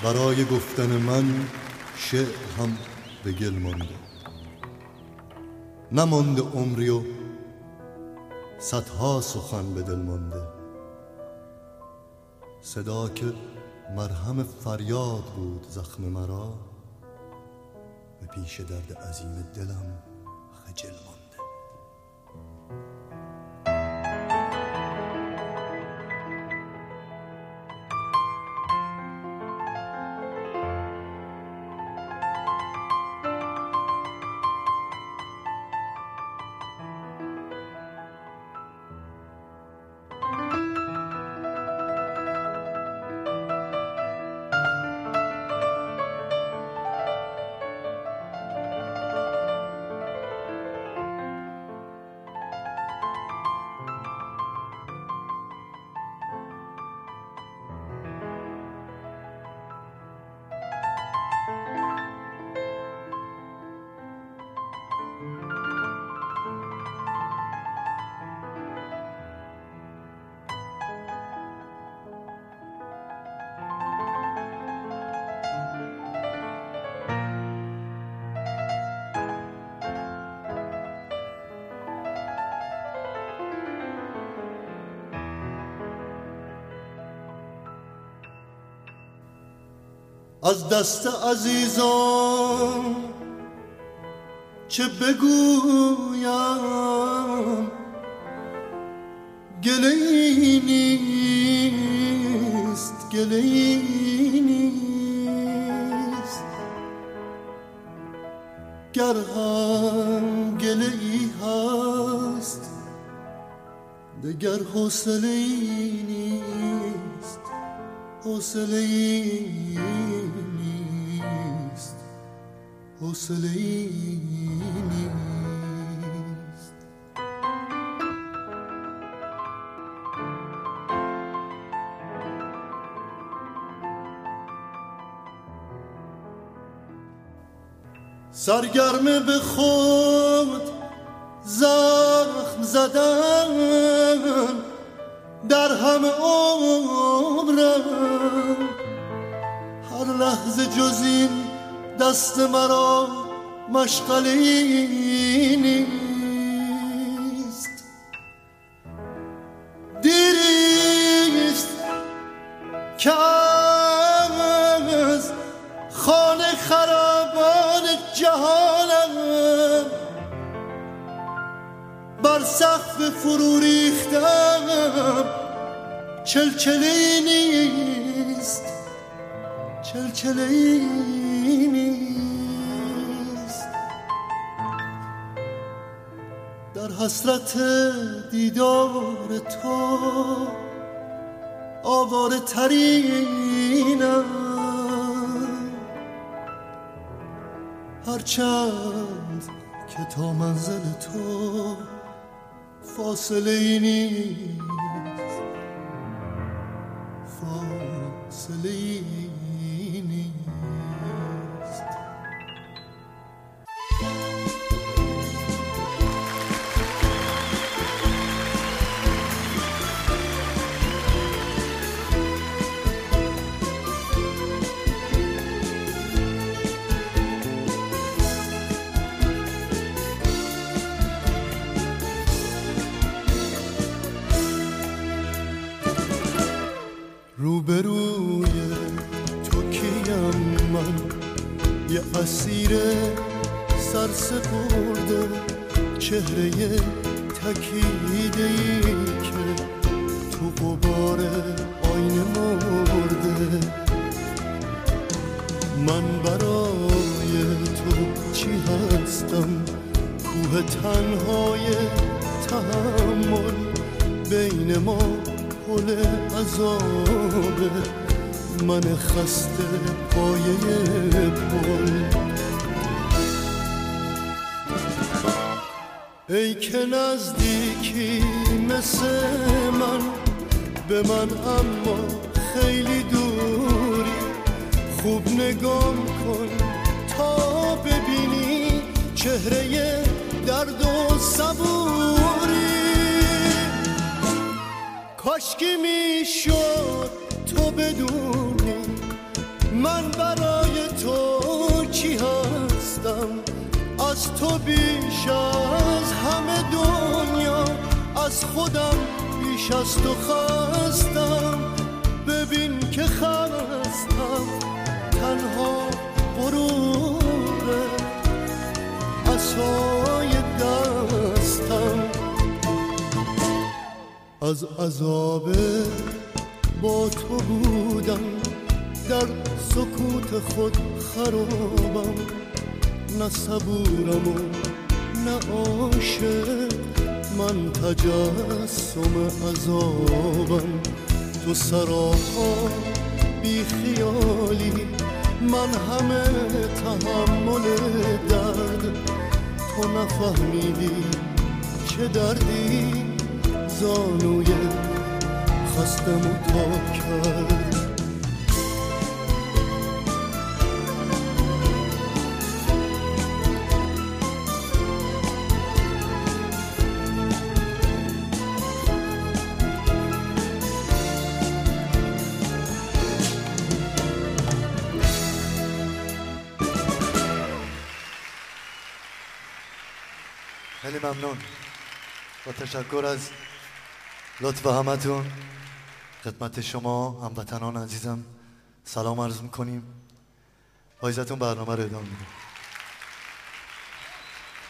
برای گفتن من شعر هم به گل مانده، نمانده عمری و صدها سخن به دل مانده. صدا که مرهم فریاد بود زخم مرا، به پیش درد عظیم دلم خجل مانده. از دست عزیزان چه بگویم، گله‌ای نیست، گله‌ای نیست. گر هم گله‌ای هست دگر حوصله‌ای نیست، حوصله‌ای نیست، حوصله‌ای نیست. سرگرم به خود زخم زدن در همه عمرم، هر لحظه جز این دست مرا مشغله‌ای نیست. دیریست که از خانه خرابان جهانم بر سقف فرو ریختم، چلچله‌ای نیست، چلچله‌ای نیست. در حسرت دیدار تو آواره ترینم، هرچند که تا منزل تو فاصله‌ای نیست، فاصله‌ای نیست. روبروی تو کیم من، یه اسیر سرسپرده، چهره تکیده‌ای که تو غبار آینه مرده. من برای تو چی هستم؟ کوه تنهای تحمل، بین ما پل عذابه، من خسته پایه پل. ای که نزدیکی مثل من به من اما خیلی دوری، خوب نگام کن تا ببینی چهره درد و صبوری. کاشکی میشد تو بدونی من برای تو کی هستم؟ از تو بیش از همه دنیا، از خودم بیش از تو خستم. ببین که خستم، تنها غروره عصای دستم. از عذاب با تو بودم، در سکوت خود خرابم. نه صبورم و نه عاشق، من تجسم عذابم. تو سراپا بی خیالی، من همه تحمل درد. تو نفهمیدی چه دردی زانوی خستمو تا کرد. خیلی ممنون. با تشکر از لطف همتون خدمت شما هموطنان عزیزم سلام عرض میکنیم. با عزتون برنامه رو ادامه میدیم.